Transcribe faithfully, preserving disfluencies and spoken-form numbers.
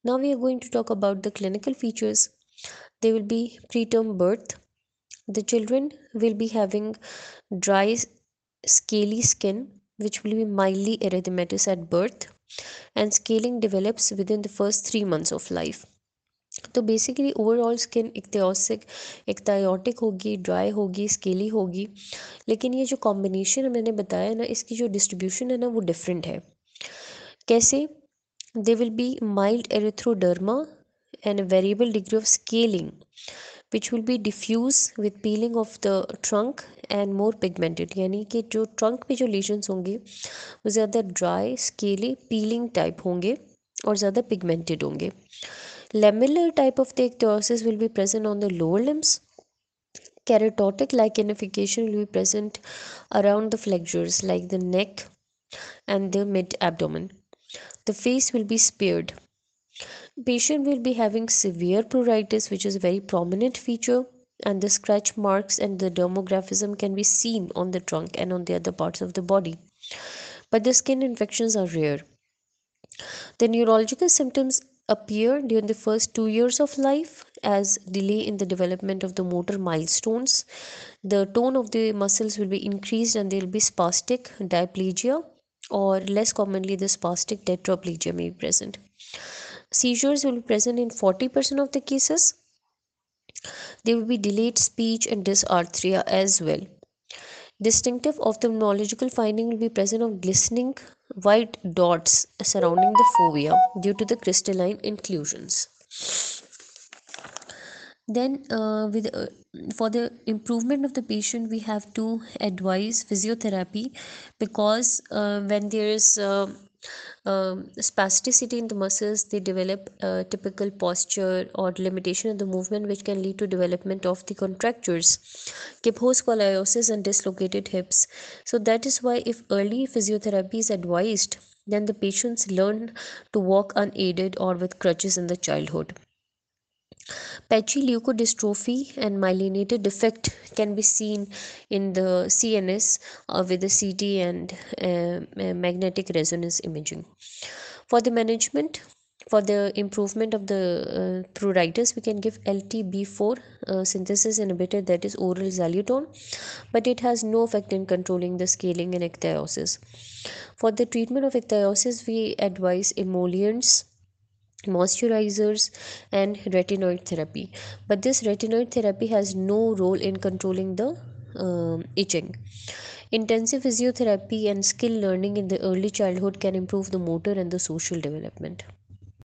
Now we are going to talk about the clinical features. They will be preterm birth. The children will be having dry, scaly skin, which will be mildly erythematous at birth, and scaling develops within the first three months of life. तो basically overall skin ichthyosic ichthyotic होगी, dry होगी, scaly होगी, लेकिन ये जो combination मैंने बताया ना, इसकी जो डिस्ट्रीब्यूशन है ना वो डिफरेंट है. कैसे? They will be mild erythroderma and a variable degree of scaling, which will be diffuse with peeling of the trunk and more pigmented. यानी कि जो ट्रंक पे जो लेशंस होंगे वो ज़्यादा ड्राई, स्केली, पीलिंग टाइप होंगे और ज़्यादा पिगमेंटेड होंगे. Lamellar type of the ichthyosis will be present on the lower limbs. Keratotic lichenification will be present around the flexures like the neck and the mid abdomen. The face will be spared. Patient will be having severe pruritus, which is a very prominent feature, and the scratch marks and the dermographism can be seen on the trunk and on the other parts of the body. But the skin infections are rare. The neurological symptoms appear during the first two years of life as delay in the development of the motor milestones. The tone of the muscles will be increased and there will be spastic diplegia, or less commonly the spastic tetraplegia may be present. Seizures will be present in forty percent of the cases. There will be delayed speech and dysarthria as well. Distinctive ophthalmological finding will be present of glistening white dots surrounding the fovea due to the crystalline inclusions. Then, uh, with uh, for the improvement of the patient, we have to advise physiotherapy, because uh, when there is uh, um, spasticity in the muscles, they develop a typical posture or limitation of the movement, which can lead to development of the contractures, kyphoscoliosis, and dislocated hips. So that is why if early physiotherapy is advised, then the patients learn to walk unaided or with crutches in the childhood. Patchy leukodystrophy and myelinated defect can be seen in the C N S uh, with the C T and uh, magnetic resonance imaging. For the management, for the improvement of the uh, pruritus, we can give L T B four uh, synthesis inhibitor, that is oral xylitol, but it has no effect in controlling the scaling and ichthyosis. For the treatment of ichthyosis, we advise emollients, moisturizers, and retinoid therapy, but this retinoid therapy has no role in controlling the um, itching. Intensive physiotherapy and skill learning in the early childhood can improve the motor and the social development.